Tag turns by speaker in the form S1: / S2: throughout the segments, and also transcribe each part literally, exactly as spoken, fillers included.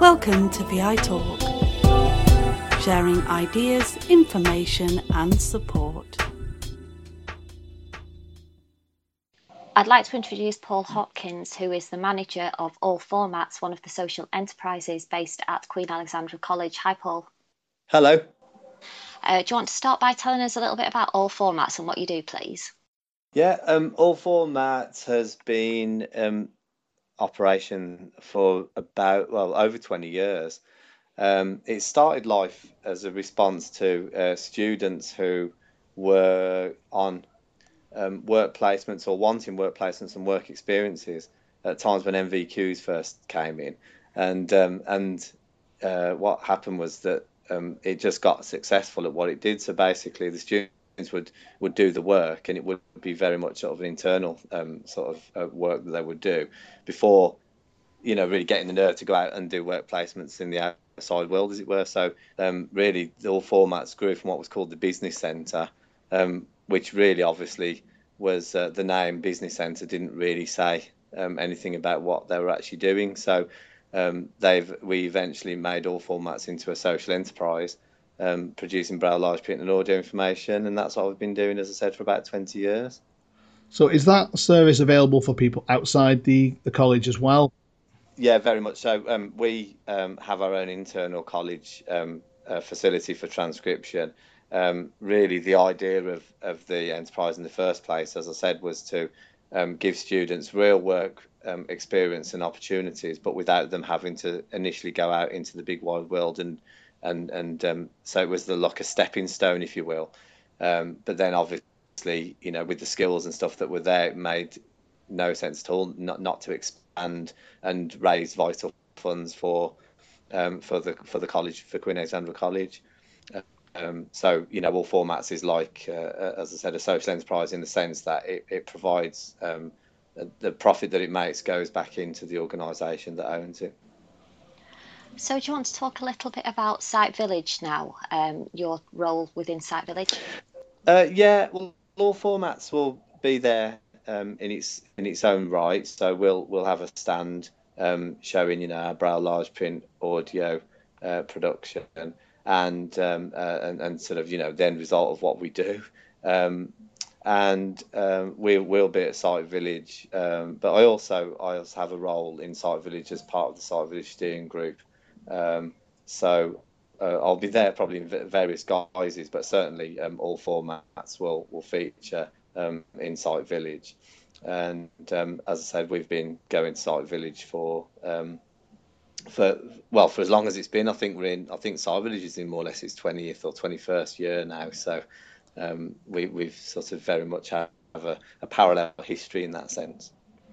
S1: Welcome to V I Talk, sharing ideas, information and support.
S2: I'd like to introduce Paul Hopkins, who is the manager of All Formats, one of the social enterprises based at Queen Alexandra College. Hi, Paul.
S3: Hello.
S2: Uh, do you want to start by telling us a little bit about All Formats and what you do, please?
S3: Yeah, um, All Formats has been um, operation for about, well, over twenty years. Um, it started life as a response to uh, students who were on um, work placements or wanting work placements and work experiences at times when M V Qs first came in. And um, and uh, what happened was that um, it just got successful at what it did. So basically the students would, would do the work, and it would be very much sort of an internal um, sort of uh, work that they would do before, you know, really getting the nerve to go out and do work placements in the outside world, as it were. So um, really, All Formats grew from what was called the Business Centre, um, which really obviously was uh, the name Business Centre didn't really say um, anything about what they were actually doing. So um, they've we eventually made All Formats into a social enterprise, um, producing braille, large print and audio information, and that's what we've been doing, as I said, for about twenty years.
S4: So is that service available for people outside the, the college as well?
S3: Yeah, very much so. Um, we um, have our own internal college um, uh, facility for transcription. Um, really, the idea of, of the enterprise in the first place, as I said, was to um, give students real work um, experience and opportunities, but without them having to initially go out into the big wide world. And and and um, so it was the like a stepping stone, if you will. Um, but then, obviously, you know, with the skills and stuff that were there, it made no sense at all not not to expand and raise vital funds for um, for the for the college, for Queen Alexandra College. Um, so, you know, All Formats is like, uh, as I said, a social enterprise in the sense that it, it provides um, the profit that it makes goes back into the organisation that owns it.
S2: So do you want to talk a little bit about Site Village now, um, your role within Site Village?
S3: Uh, yeah, well, All Formats will be there um, in its in its own right. So we'll we'll have a stand um, showing, you know, our braille, large print, audio uh, production. And, um, uh, and and sort of, you know, the end result of what we do, um, and um, we will be at Site Village. Um, but I also I also have a role in Site Village as part of the Site Village steering group. Um, so uh, I'll be there probably in various guises, but certainly um, All Formats will will feature um, in Site Village. And um, as I said, we've been going to Site Village for. Um, For well, for as long as it's been. I think we're in. I think Site Village is in more or less its twentieth or twenty-first year now. So um, we, we've sort of very much have a, a parallel history in that sense.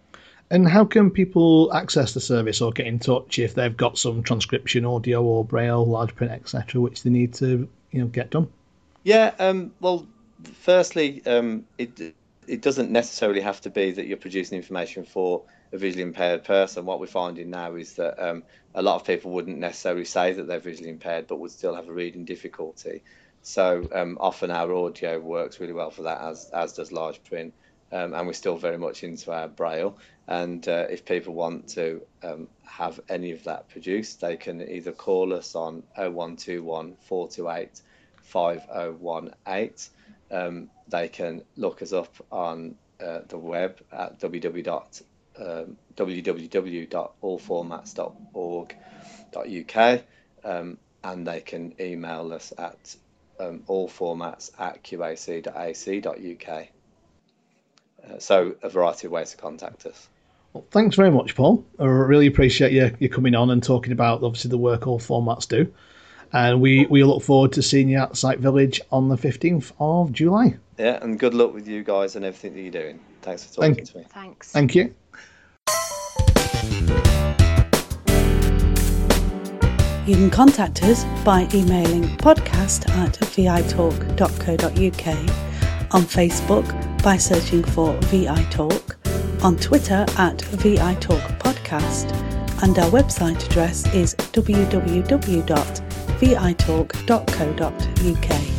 S4: And how can people access the service or get in touch if they've got some transcription, audio or braille, large print, et cetera, which they need to, you know, get done?
S3: Yeah. Um, well, firstly, um, it it doesn't necessarily have to be that you're producing information for a visually impaired person. What we're finding now is that um, a lot of people wouldn't necessarily say that they're visually impaired, but would still have a reading difficulty. So um, often our audio works really well for that, as as does large print, um, and we're still very much into our braille. And uh, if people want to um, have any of that produced, they can either call us on oh one two one, four two eight, five oh one eight. Um, they can look us up on uh, the web at w w w dot Um, w w w dot all formats dot org dot u k, um, and they can email us at um, allformats at q a c dot a c dot u k. Uh, so a variety of ways to contact us.
S4: Well, thanks very much, Paul. I really appreciate you, you coming on and talking about obviously the work All Formats do. And we, we look forward to seeing you at Site Village on the fifteenth of July.
S3: Yeah, and good luck with you guys and everything that you're doing. Thanks for talking
S4: Thank,
S3: to me.
S2: Thanks.
S4: Thank you.
S1: You can contact us by emailing podcast at v i talk dot co dot u k, on Facebook by searching for V I Talk, on Twitter at V I Talk Podcast, and our website address is w w w dot v i talk dot co dot u k.